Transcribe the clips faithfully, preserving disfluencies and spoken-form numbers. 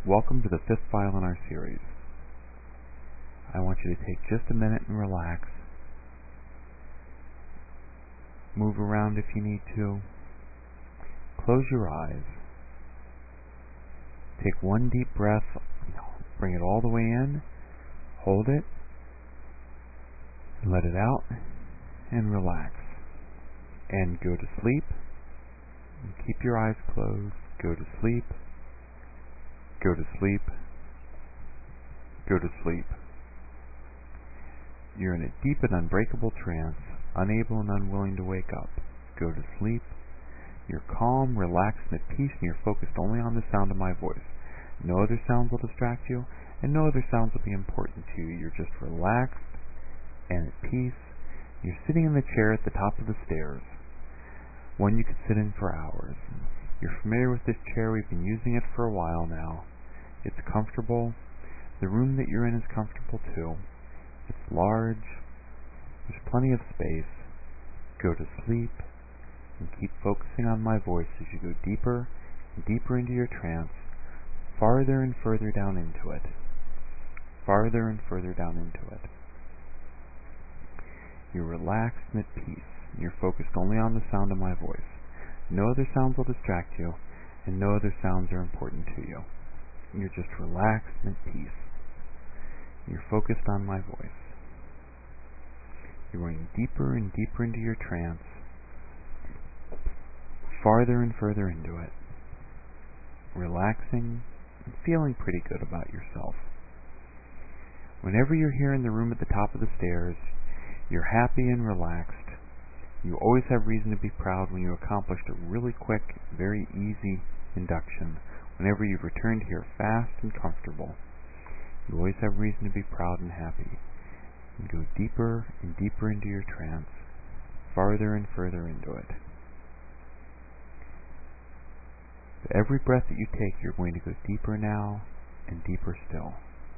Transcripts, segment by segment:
Welcome to the fifth file in our series. I want you to take just a minute and relax. Move around if you need to. Close your eyes. Take one deep breath. Bring it all the way in. Hold it. Let it out. And relax. And go to sleep. And keep your eyes closed. Go to sleep. Go to sleep. Go to sleep. You're in a deep and unbreakable trance, unable and unwilling to wake up. Go to sleep. You're calm, relaxed, and at peace, and you're focused only on the sound of my voice. No other sounds will distract you, and no other sounds will be important to you. You're just relaxed and at peace. You're sitting in the chair at the top of the stairs, one you could sit in for hours. You're familiar with this chair. We've been using it for a while now. It's comfortable. The room that you're in is comfortable too. It's large. There's plenty of space. Go to sleep and keep focusing on my voice as you go deeper and deeper into your trance, farther and further down into it. Farther and further down into it. You're relaxed and at peace. And you're focused only on the sound of my voice. No other sounds will distract you, and no other sounds are important to you. You're just relaxed and at peace. You're focused on my voice. You're going deeper and deeper into your trance, farther and further into it, relaxing and feeling pretty good about yourself. Whenever you're here in the room at the top of the stairs, you're happy and relaxed. You always have reason to be proud when you accomplished a really quick, very easy induction. Whenever you've returned here fast and comfortable, you always have reason to be proud and happy. And go deeper and deeper into your trance, farther and further into it. With every breath that you take, you're going to go deeper now and deeper still.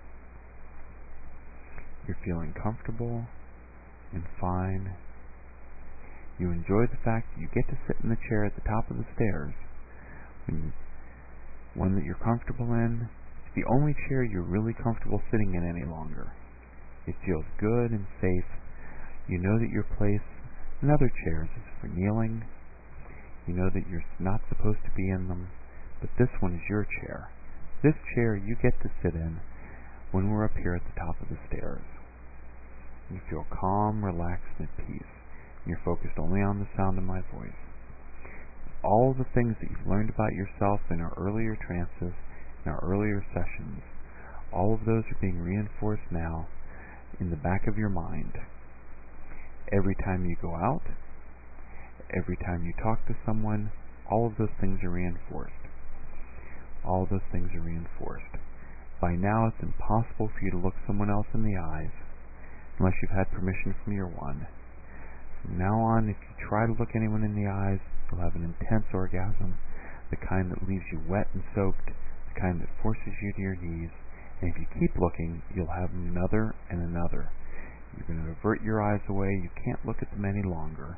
You're feeling comfortable and fine. You enjoy the fact that you get to sit in the chair at the top of the stairs, when one that you're comfortable in. It's the only chair you're really comfortable sitting in any longer. It feels good and safe. You know that your place in other chairs is for kneeling. You know that you're not supposed to be in them, but this one is your chair. This chair you get to sit in when we're up here at the top of the stairs. You feel calm, relaxed, and at peace. You're focused only on the sound of my voice. All the things that you've learned about yourself in our earlier trances, in our earlier sessions, all of those are being reinforced now in the back of your mind. Every time you go out, every time you talk to someone, all of those things are reinforced. All of those things are reinforced. By now it's impossible for you to look someone else in the eyes unless you've had permission from your one. From now on, if you try to look anyone in the eyes, you'll have an intense orgasm, the kind that leaves you wet and soaked, the kind that forces you to your knees. And if you keep looking, you'll have another and another. You're going to avert your eyes away. You can't look at them any longer.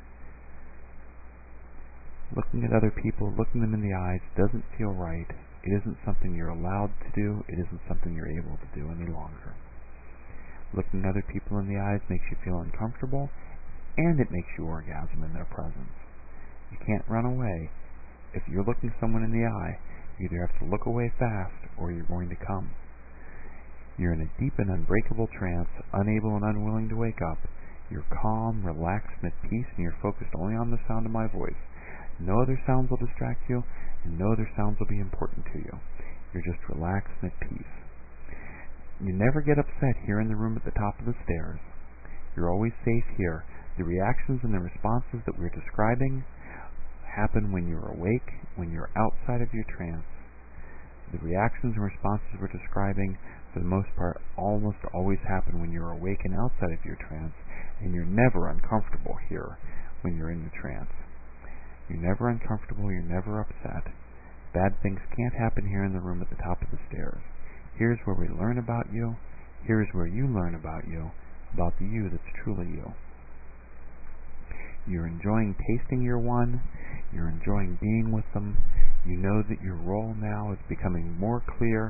Looking at other people, looking them in the eyes, doesn't feel right. It isn't something you're allowed to do. It isn't something you're able to do any longer. Looking other people in the eyes makes you feel uncomfortable, and it makes you orgasm in their presence. You can't run away. If you're looking someone in the eye, you either have to look away fast or you're going to come. You're in a deep and unbreakable trance, unable and unwilling to wake up. You're calm, relaxed, and at peace, and you're focused only on the sound of my voice. No other sounds will distract you, and no other sounds will be important to you. You're just relaxed and at peace. You never get upset here in the room at the top of the stairs. You're always safe here. The reactions and the responses that we're describing happen when you're awake, when you're outside of your trance. The reactions and responses we're describing, for the most part, almost always happen when you're awake and outside of your trance, and you're never uncomfortable here when you're in the trance. You're never uncomfortable, you're never upset. Bad things can't happen here in the room at the top of the stairs. Here's where we learn about you. Here's where you learn about you, about the you that's truly you. You're enjoying tasting your one. You're enjoying being with them. You know that your role now is becoming more clear,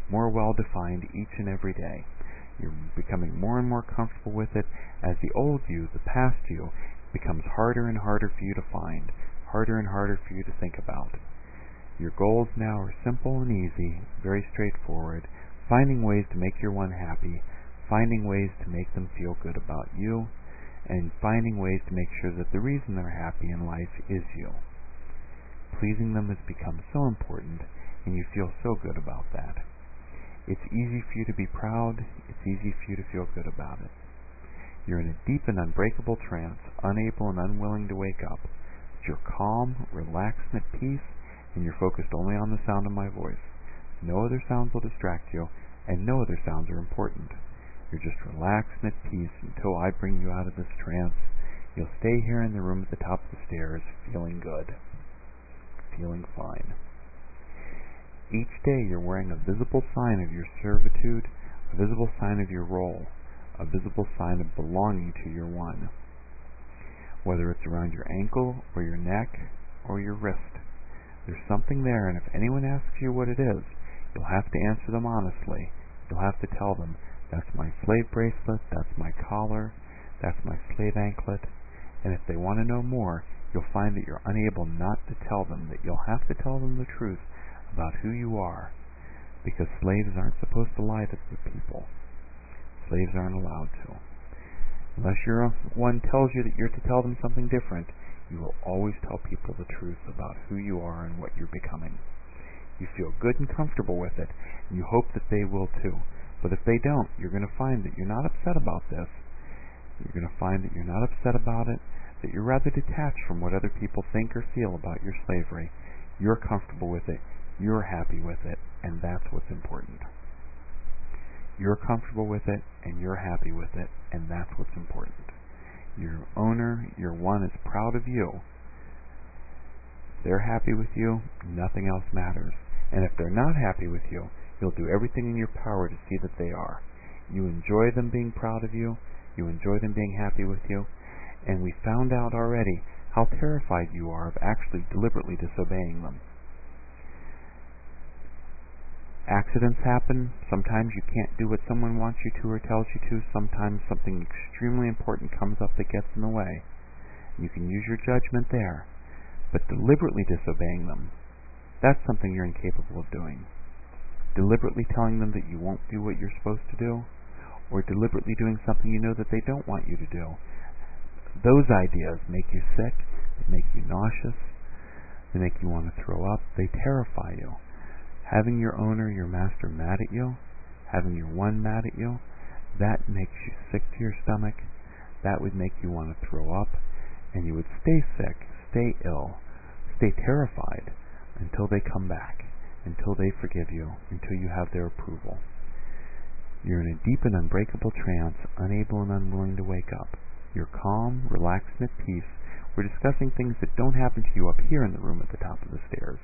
more well-defined each and every day. You're becoming more and more comfortable with it as the old you, the past you, becomes harder and harder for you to find, harder and harder for you to think about. Your goals now are simple and easy, very straightforward, finding ways to make your one happy, finding ways to make them feel good about you, and finding ways to make sure that the reason they're happy in life is you. Pleasing them has become so important, and you feel so good about that. It's easy for you to be proud, it's easy for you to feel good about it. You're in a deep and unbreakable trance, unable and unwilling to wake up. But you're calm, relaxed, and at peace, and you're focused only on the sound of my voice. No other sounds will distract you, and no other sounds are important. You're just relaxed and at peace until I bring you out of this trance. You'll stay here in the room at the top of the stairs, feeling good, feeling fine. Each day you're wearing a visible sign of your servitude, a visible sign of your role, a visible sign of belonging to your one. Whether it's around your ankle or your neck or your wrist, there's something there, and if anyone asks you what it is, you'll have to answer them honestly. You'll have to tell them, that's my slave bracelet, that's my collar, that's my slave anklet. And if they want to know more, you'll find that you're unable not to tell them, that you'll have to tell them the truth about who you are, because slaves aren't supposed to lie to the people. Slaves aren't allowed to. Unless your one tells you that you're to tell them something different, you will always tell people the truth about who you are and what you're becoming. You feel good and comfortable with it, and you hope that they will too. But if they don't, you're going to find that you're not upset about this. You're going to find that you're not upset about it, that you're rather detached from what other people think or feel about your slavery. You're comfortable with it, you're happy with it, and that's what's important. You're comfortable with it, and you're happy with it, and that's what's important. Your owner, your one, is proud of you. They're happy with you, nothing else matters. And if they're not happy with you, you'll do everything in your power to see that they are. You enjoy them being proud of you, you enjoy them being happy with you, and we found out already how terrified you are of actually deliberately disobeying them. Accidents happen. Sometimes you can't do what someone wants you to or tells you to. Sometimes something extremely important comes up that gets in the way. You can use your judgment there. But deliberately disobeying them, that's something you're incapable of doing. Deliberately telling them that you won't do what you're supposed to do, or deliberately doing something you know that they don't want you to do. Those ideas make you sick, they make you nauseous, they make you want to throw up, they terrify you. Having your owner, your master mad at you, having your one mad at you, that makes you sick to your stomach, that would make you want to throw up, and you would stay sick, stay ill, stay terrified until they come back, until they forgive you, until you have their approval. You're in a deep and unbreakable trance, unable and unwilling to wake up. You're calm, relaxed, and at peace. We're discussing things that don't happen to you up here in the room at the top of the stairs.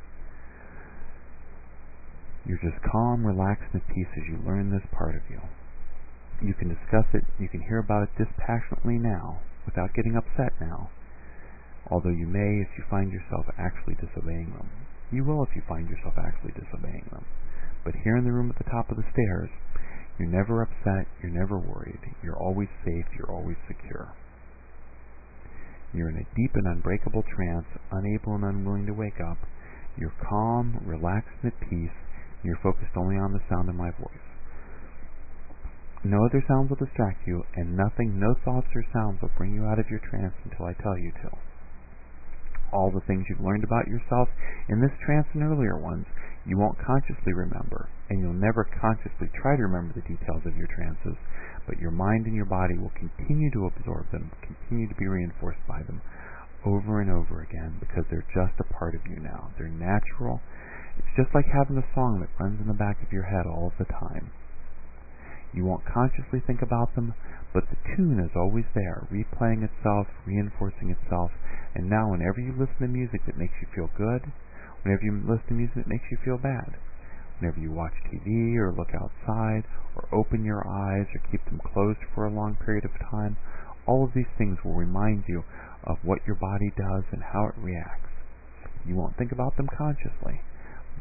You're just calm, relaxed, and at peace as you learn this part of you. You can discuss it, you can hear about it dispassionately now, without getting upset now. Although you may if you find yourself actually disobeying them. You will if you find yourself actually disobeying them. But here in the room at the top of the stairs, you're never upset, you're never worried, you're always safe, you're always secure. You're in a deep and unbreakable trance, unable and unwilling to wake up. You're calm, relaxed, and at peace, and you're focused only on the sound of my voice. No other sounds will distract you, and nothing, no thoughts or sounds will bring you out of your trance until I tell you to. All the things you've learned about yourself in this trance and earlier ones, you won't consciously remember, and you'll never consciously try to remember the details of your trances, but your mind and your body will continue to absorb them, continue to be reinforced by them over and over again, because they're just a part of you now. They're natural. It's just like having a song that runs in the back of your head all of the time. You won't consciously think about them, but the tune is always there, replaying itself, reinforcing itself, and now whenever you listen to music that makes you feel good, whenever you listen to music that makes you feel bad, whenever you watch T V or look outside or open your eyes or keep them closed for a long period of time, all of these things will remind you of what your body does and how it reacts. You won't think about them consciously,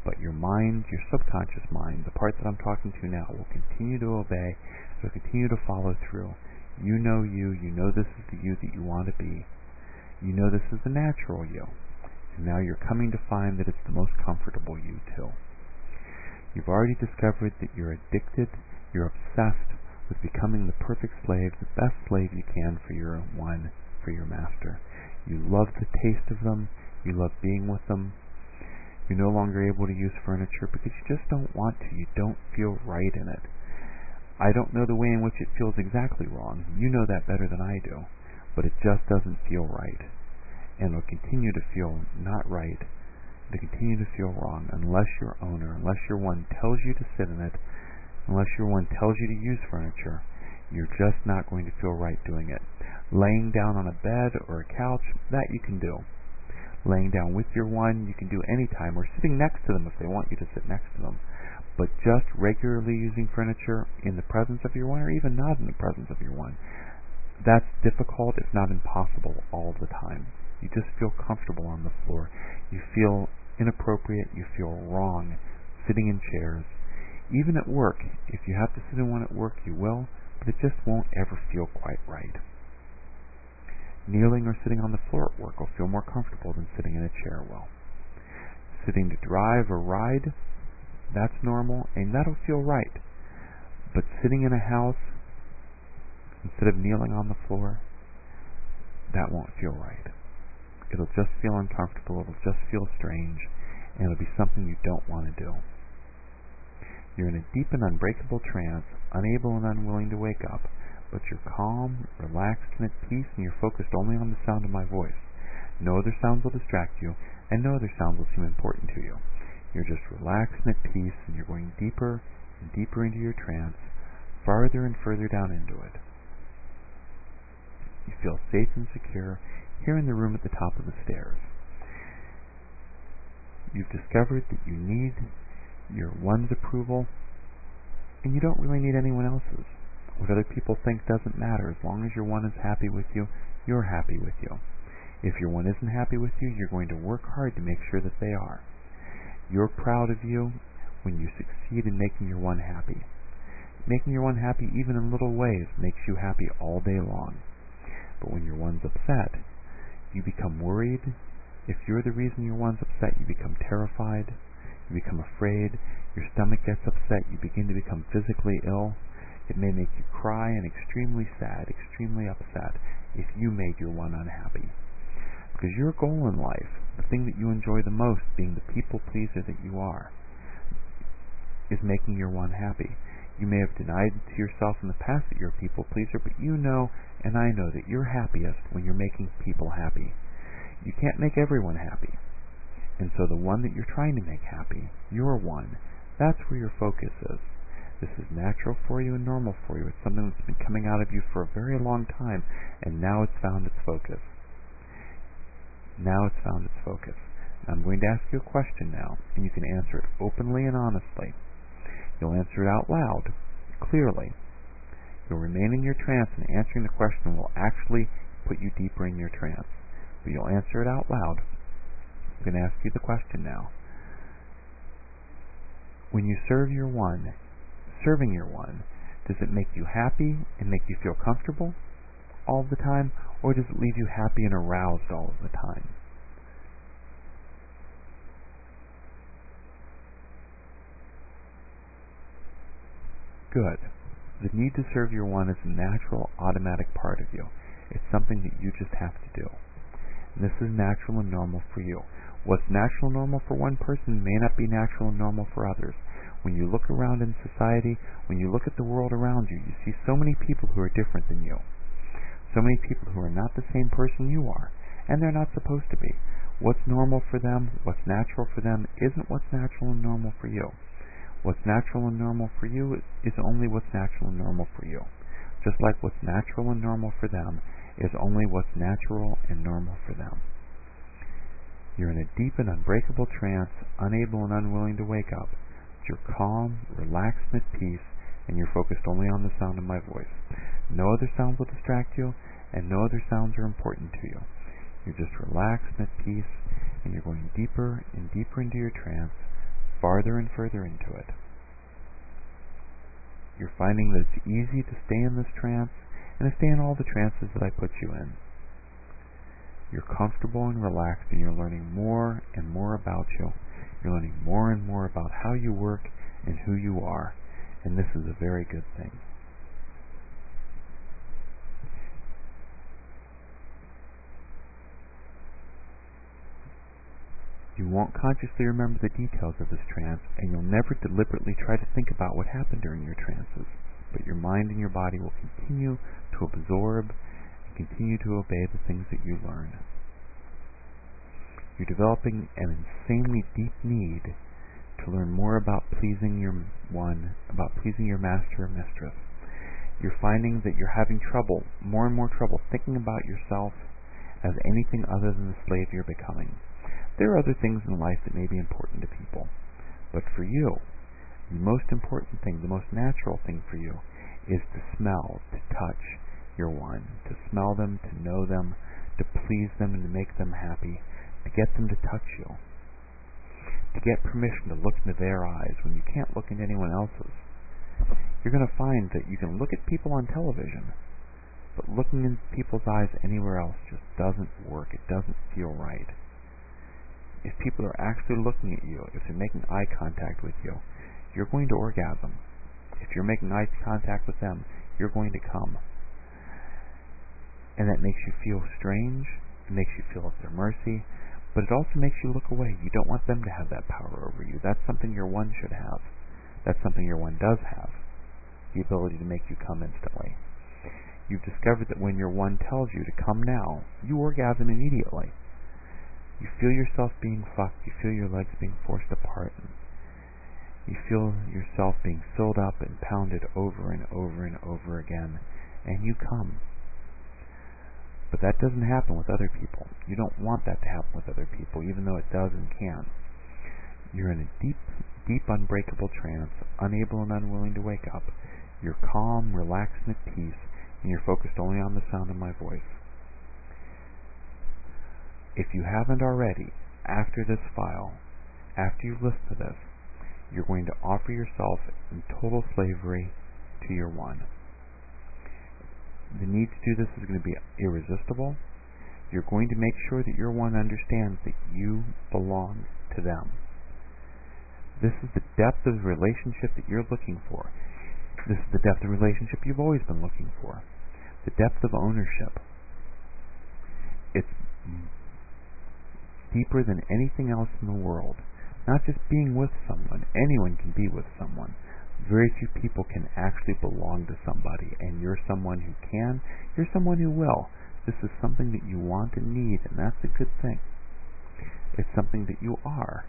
But your mind, your subconscious mind, the part that I'm talking to now, will continue to obey, will continue to follow through. You know you, you know this is the you that you want to be. You know this is the natural you. And now you're coming to find that it's the most comfortable you too. You've already discovered that you're addicted, you're obsessed with becoming the perfect slave, the best slave you can for your one, for your master. You love the taste of them, you love being with them. You're no longer able to use furniture because you just don't want to, you don't feel right in it. I don't know the way in which it feels exactly wrong, you know that better than I do, but it just doesn't feel right. And it'll continue to feel not right, to continue to feel wrong, unless your owner, unless your one tells you to sit in it, unless your one tells you to use furniture, you're just not going to feel right doing it. Laying down on a bed or a couch, that you can do. Laying down with your one, you can do any time, or sitting next to them if they want you to sit next to them. But just regularly using furniture in the presence of your one, or even not in the presence of your one, that's difficult, if not impossible, all the time. You just feel comfortable on the floor. You feel inappropriate, you feel wrong sitting in chairs. Even at work, if you have to sit in one at work, you will, but it just won't ever feel quite right. Kneeling or sitting on the floor at work will feel more comfortable than sitting in a chair will. Sitting to drive or ride, that's normal, and that'll feel right. But sitting in a house, instead of kneeling on the floor, that won't feel right. It'll just feel uncomfortable, it'll just feel strange, and it'll be something you don't want to do. You're in a deep and unbreakable trance, unable and unwilling to wake up, but you're calm, relaxed, and at peace, and you're focused only on the sound of my voice. No other sounds will distract you, and no other sounds will seem important to you. You're just relaxed and at peace, and you're going deeper and deeper into your trance, farther and further down into it. You feel safe and secure here in the room at the top of the stairs. You've discovered that you need your one's approval, and you don't really need anyone else's. What other people think doesn't matter. As long as your one is happy with you, you're happy with you. If your one isn't happy with you, you're going to work hard to make sure that they are. You're proud of you when you succeed in making your one happy. Making your one happy even in little ways makes you happy all day long. But when your one's upset, you become worried. If you're the reason your one's upset, you become terrified. You become afraid. Your stomach gets upset. You begin to become physically ill. It may make you cry and extremely sad, extremely upset if you made your one unhappy. Because your goal in life, the thing that you enjoy the most, being the people pleaser that you are, is making your one happy. You may have denied to yourself in the past that you're a people pleaser, but you know, and I know, that you're happiest when you're making people happy. You can't make everyone happy. And so the one that you're trying to make happy, your one, that's where your focus is. This is natural for you and normal for you. It's something that's been coming out of you for a very long time, and now it's found its focus. Now it's found its focus. I'm going to ask you a question now, and you can answer it openly and honestly. You'll answer it out loud, clearly. You'll remain in your trance, and answering the question will actually put you deeper in your trance. But you'll answer it out loud. I'm going to ask you the question now. When you serve your one, serving your one, does it make you happy and make you feel comfortable all the time, or does it leave you happy and aroused all of the time? Good. The need to serve your one is a natural, automatic part of you. It's something that you just have to do. And this is natural and normal for you. What's natural and normal for one person may not be natural and normal for others. When you look around in society, when you look at the world around you, you see so many people who are different than you. So many people who are not the same person you are, and they're not supposed to be. What's normal for them, what's natural for them, isn't what's natural and normal for you. What's natural and normal for you is only what's natural and normal for you. Just like what's natural and normal for them is only what's natural and normal for them. You're in a deep and unbreakable trance, unable and unwilling to wake up. You're calm, relaxed, and at peace, and you're focused only on the sound of my voice. No other sounds will distract you, and no other sounds are important to you. You're just relaxed and at peace, and you're going deeper and deeper into your trance, farther and further into it. You're finding that it's easy to stay in this trance and to stay in all the trances that I put you in. You're comfortable and relaxed, and you're learning more and more about you. You're learning more and more about how you work and who you are, and this is a very good thing. You won't consciously remember the details of this trance, and you'll never deliberately try to think about what happened during your trances, but your mind and your body will continue to absorb and continue to obey the things that you learn. You're developing an insanely deep need to learn more about pleasing your one, about pleasing your master or mistress. You're finding that you're having trouble, more and more trouble, thinking about yourself as anything other than the slave you're becoming. There are other things in life that may be important to people, but for you, the most important thing, the most natural thing for you, is to smell, to touch your one, to smell them, to know them, to please them and to make them happy, to get them to touch you, to get permission to look into their eyes when you can't look into anyone else's. You're going to find that you can look at people on television, but looking in people's eyes anywhere else just doesn't work. It doesn't feel right. If people are actually looking at you, if they're making eye contact with you, you're going to orgasm. If you're making eye contact with them, you're going to come. And that makes you feel strange. It makes you feel at their mercy. But it also makes you look away. You don't want them to have that power over you. That's something your one should have. That's something your one does have. The ability to make you come instantly. You've discovered that when your one tells you to come now, you orgasm immediately. You feel yourself being fucked. You feel your legs being forced apart. And you feel yourself being filled up and pounded over and over and over again. And you come. But that doesn't happen with other people. You don't want that to happen with other people, even though it does and can. You're in a deep, deep unbreakable trance, unable and unwilling to wake up. You're calm, relaxed, and at peace, and you're focused only on the sound of my voice. If you haven't already, after this file, after you listen to this, you're going to offer yourself in total slavery to your one. The need to do this is going to be irresistible. You're going to make sure that your one understands that you belong to them. This is the depth of relationship that you're looking for. This is the depth of relationship you've always been looking for. The depth of ownership. It's deeper than anything else in the world. Not just being with someone. Anyone can be with someone. Very few people can actually belong to somebody, and you're someone who can. You're someone who will. This is something that you want and need, and that's a good thing. It's something that you are.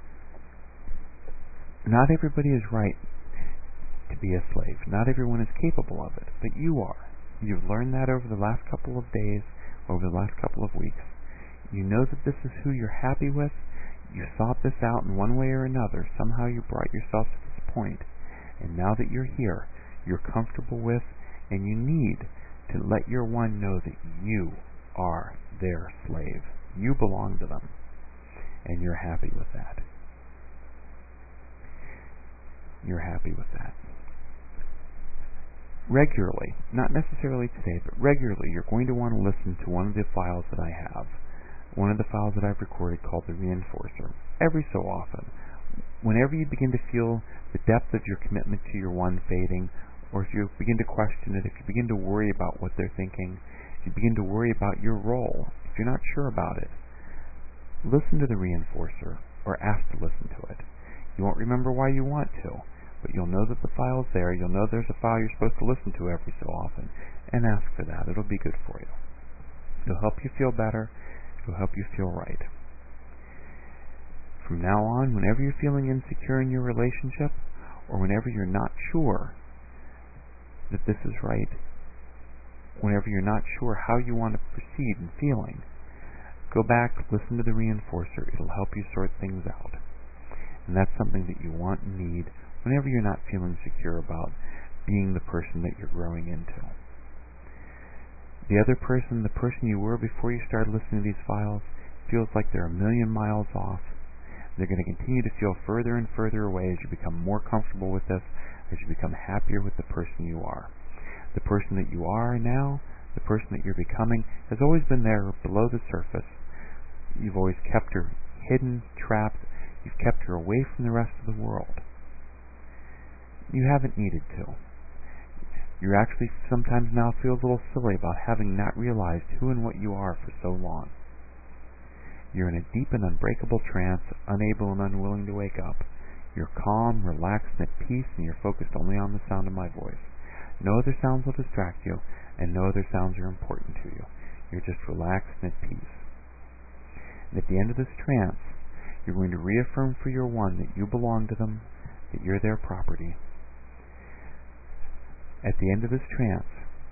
Not everybody is right to be a slave. Not everyone is capable of it, but you are. You've learned that over the last couple of days, over the last couple of weeks. You know that this is who you're happy with. You thought this out in one way or another. Somehow you brought yourself to this point. And now that you're here, you're comfortable with, and you need to let your one know that you are their slave. You belong to them. And you're happy with that. You're happy with that. Regularly, not necessarily today, but regularly, you're going to want to listen to one of the files that I have. One of the files that I've recorded called the Reinforcer. Every so often, whenever you begin to feel the depth of your commitment to your one fading, or if you begin to question it, if you begin to worry about what they're thinking, if you begin to worry about your role, if you're not sure about it, listen to the Reinforcer, or ask to listen to it. You won't remember why you want to, but you'll know that the file's there. You'll know there's a file you're supposed to listen to every so often, and ask for that. It'll be good for you. It'll help you feel better. It'll help you feel right. From now on, whenever you're feeling insecure in your relationship, or whenever you're not sure that this is right, whenever you're not sure how you want to proceed in feeling, go back, listen to the Reinforcer. It'll help you sort things out. And that's something that you want and need whenever you're not feeling secure about being the person that you're growing into. The other person, the person you were before you started listening to these files, feels like they're a million miles off. They're going to continue to feel further and further away as you become more comfortable with this, as you become happier with the person you are. The person that you are now, the person that you're becoming, has always been there below the surface. You've always kept her hidden, trapped. You've kept her away from the rest of the world. You haven't needed to. You actually sometimes now feel a little silly about having not realized who and what you are for so long. You're in a deep and unbreakable trance, unable and unwilling to wake up. You're calm, relaxed, and at peace, and you're focused only on the sound of my voice. No other sounds will distract you, and no other sounds are important to you. You're just relaxed and at peace. And at the end of this trance, you're going to reaffirm for your one that you belong to them, that you're their property. At the end of this trance,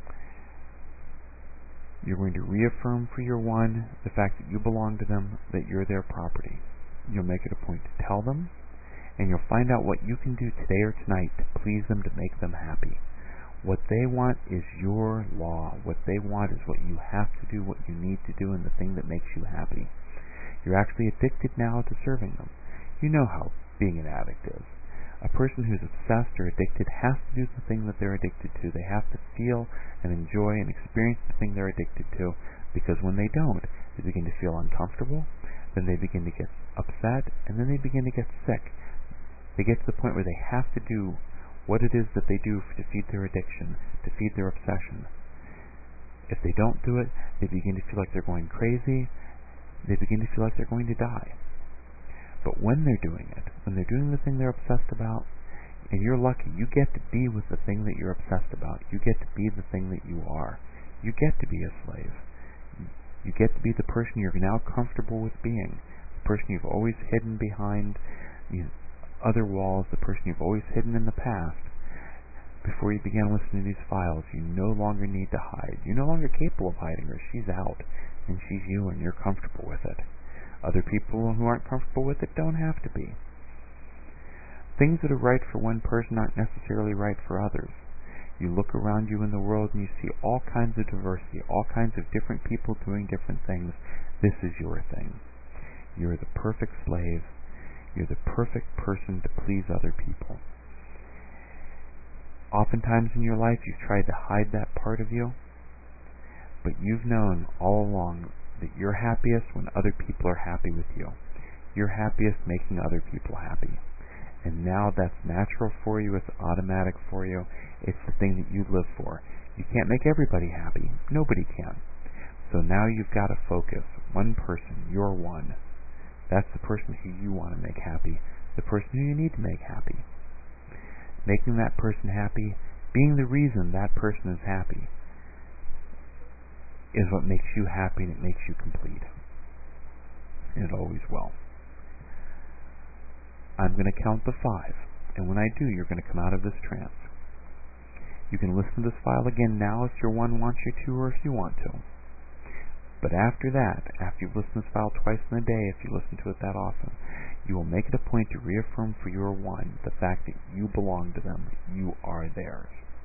you're going to reaffirm for your one the fact that you belong to them, that you're their property. You'll make it a point to tell them, and you'll find out what you can do today or tonight to please them, to make them happy. What they want is your law. What they want is what you have to do, what you need to do, and the thing that makes you happy. You're actually addicted now to serving them. You know how being an addict is. A person who's obsessed or addicted has to do the thing that they're addicted to. They have to feel and enjoy and experience the thing they're addicted to, because when they don't, they begin to feel uncomfortable, then they begin to get upset, and then they begin to get sick. They get to the point where they have to do what it is that they do to feed their addiction, to feed their obsession. If they don't do it, they begin to feel like they're going crazy. They begin to feel like they're going to die. But when they're doing it, when they're doing the thing they're obsessed about, and you're lucky, you get to be with the thing that you're obsessed about. You get to be the thing that you are. You get to be a slave. You get to be the person you're now comfortable with being, the person you've always hidden behind these other walls, the person you've always hidden in the past. Before you began listening to these files, you no longer need to hide. You're no longer capable of hiding her. She's out, and she's you, and you're comfortable with it. Other people who aren't comfortable with it don't have to be. Things that are right for one person aren't necessarily right for others. You look around you in the world and you see all kinds of diversity, all kinds of different people doing different things. This is your thing. You're the perfect slave. You're the perfect person to please other people. Oftentimes in your life you've tried to hide that part of you, but you've known all along that you're happiest when other people are happy with you. You're happiest making other people happy. And now that's natural for you, it's automatic for you, it's the thing that you live for. You can't make everybody happy. Nobody can. So now you've got to focus. One person, you're one. That's the person who you want to make happy, the person who you need to make happy. Making that person happy, being the reason that person is happy, is what makes you happy, and it makes you complete. And it always will. I'm going to count to five, and when I do, you're going to come out of this trance. You can listen to this file again now if your one wants you to, or if you want to. But after that, after you've listened to this file twice in a day, if you listen to it that often, you will make it a point to reaffirm for your one the fact that you belong to them. You are theirs.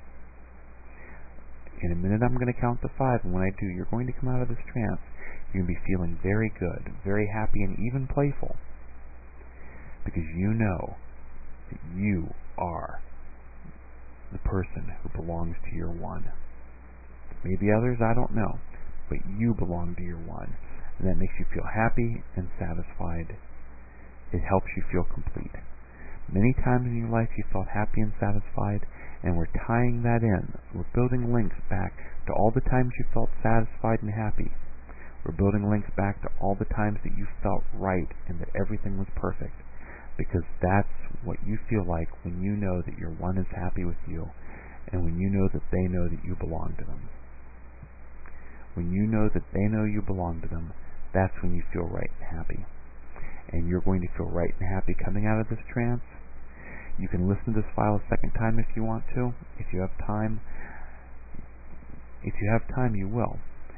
In a minute I'm going to count to five, and when I do, you're going to come out of this trance. You're going to be feeling very good, very happy, and even playful, because you know that you are the person who belongs to your one. Maybe others, I don't know, but you belong to your one, and that makes you feel happy and satisfied. It helps you feel complete. Many times in your life you felt happy and satisfied, and we're tying that in. We're building links back to all the times you felt satisfied and happy. We're building links back to all the times that you felt right and that everything was perfect, because that's what you feel like when you know that your one is happy with you, and when you know that they know that you belong to them. When you know that they know you belong to them, that's when you feel right and happy. And you're going to feel right and happy coming out of this trance. You can listen to this file a second time if you want to, if you have time. If you have time, you will.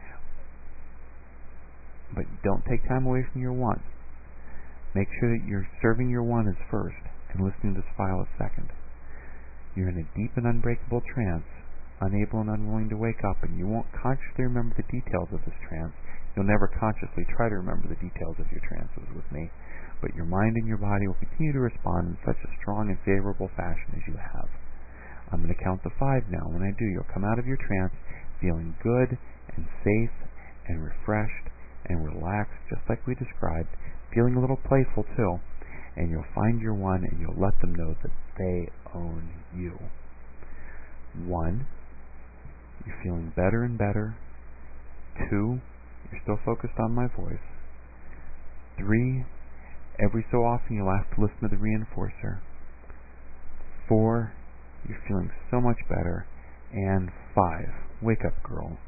But don't take time away from your one. Make sure that you're serving your one as first, and listening to this file as second. You're in a deep and unbreakable trance, unable and unwilling to wake up, and you won't consciously remember the details of this trance. You'll never consciously try to remember the details of your trances with me, but your mind and your body will continue to respond in such a strong and favorable fashion as you have. I'm going to count to five now. When I do, you'll come out of your trance feeling good and safe and refreshed and relaxed, just like we described, feeling a little playful too. And you'll find your one and you'll let them know that they own you. One, you're feeling better and better. Two, you're still focused on my voice. Three, every so often you'll have to listen to the reinforcer. Four, you're feeling so much better. And five, wake up, girl.